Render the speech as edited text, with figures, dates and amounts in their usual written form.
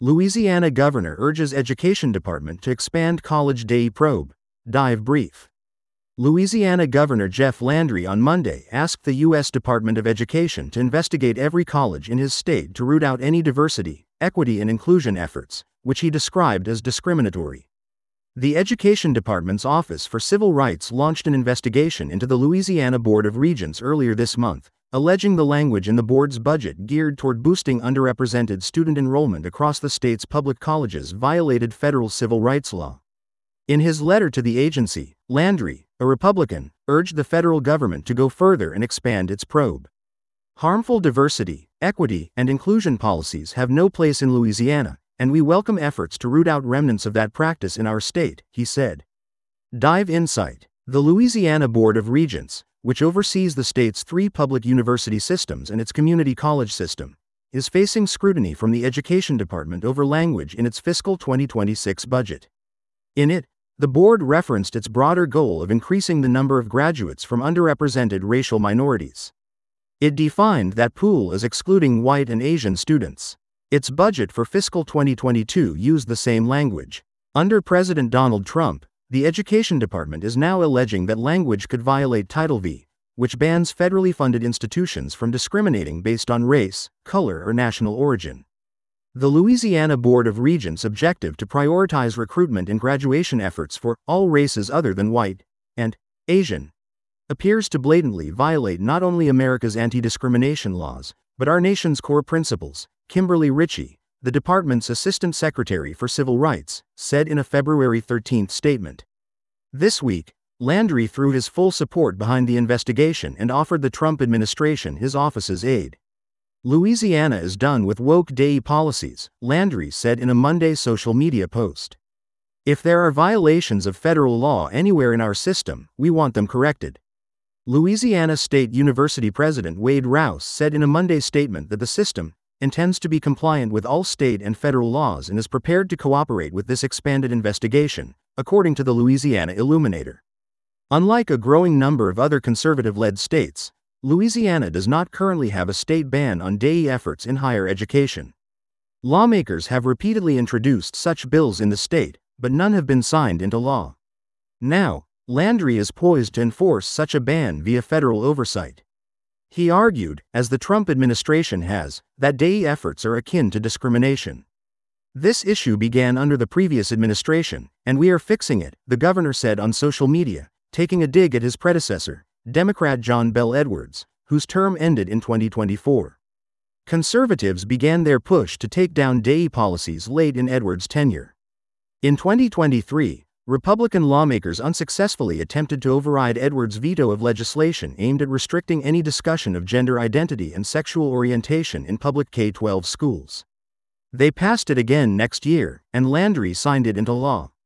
Louisiana governor urges Education Department to expand college day probe. Dive brief. Louisiana Governor Jeff Landry on Monday asked the U.S. Department of Education to investigate every college in his state to root out any diversity, equity, and inclusion efforts, which he described as discriminatory. The Education Department's Office for Civil Rights launched an investigation into the Louisiana Board of Regents earlier this month, alleging the language in the board's budget geared toward boosting underrepresented student enrollment across the state's public colleges violated federal civil rights law. In his letter to the agency, Landry, a Republican, urged the federal government to go further and expand its probe. Harmful diversity, equity, and inclusion policies have no place in Louisiana, and we welcome efforts to root out remnants of that practice in our state, he said. Dive insight. The Louisiana Board of Regents, which oversees the state's 3 public university systems and its community college system, is facing scrutiny from the Education Department over language in its fiscal 2026 budget. In it, the board referenced its broader goal of increasing the number of graduates from underrepresented racial minorities. It defined that pool as excluding white and Asian students. Its budget for fiscal 2022 used the same language. Under President Donald Trump, the Education Department is now alleging that language could violate Title V, which bans federally funded institutions from discriminating based on race, color, or national origin. The Louisiana Board of Regents' objective to prioritize recruitment and graduation efforts for all races other than white and Asian appears to blatantly violate not only America's anti-discrimination laws, but our nation's core principles, Kimberly Ritchie, the department's Assistant Secretary for Civil Rights, said in a February 13 statement. This week, Landry threw his full support behind the investigation and offered the Trump administration his office's aid. Louisiana is done with woke DEI policies, Landry said in a Monday social media post. If there are violations of federal law anywhere in our system, we want them corrected. Louisiana State University President Wade Rouse said in a Monday statement that the system intends to be compliant with all state and federal laws and is prepared to cooperate with this expanded investigation, according to the Louisiana Illuminator. Unlike a growing number of other conservative-led states, Louisiana does not currently have a state ban on DEI efforts in higher education. Lawmakers have repeatedly introduced such bills in the state, but none have been signed into law. Now, Landry is poised to enforce such a ban via federal oversight. He argued, as the Trump administration has, that DEI efforts are akin to discrimination. This issue began under the previous administration, and we are fixing it, the governor said on social media, taking a dig at his predecessor, Democrat John Bel Edwards, whose term ended in 2024. Conservatives began their push to take down DEI policies late in Edwards' tenure. In 2023, Republican lawmakers unsuccessfully attempted to override Edwards' veto of legislation aimed at restricting any discussion of gender identity and sexual orientation in public K-12 schools. They passed it again next year, and Landry signed it into law.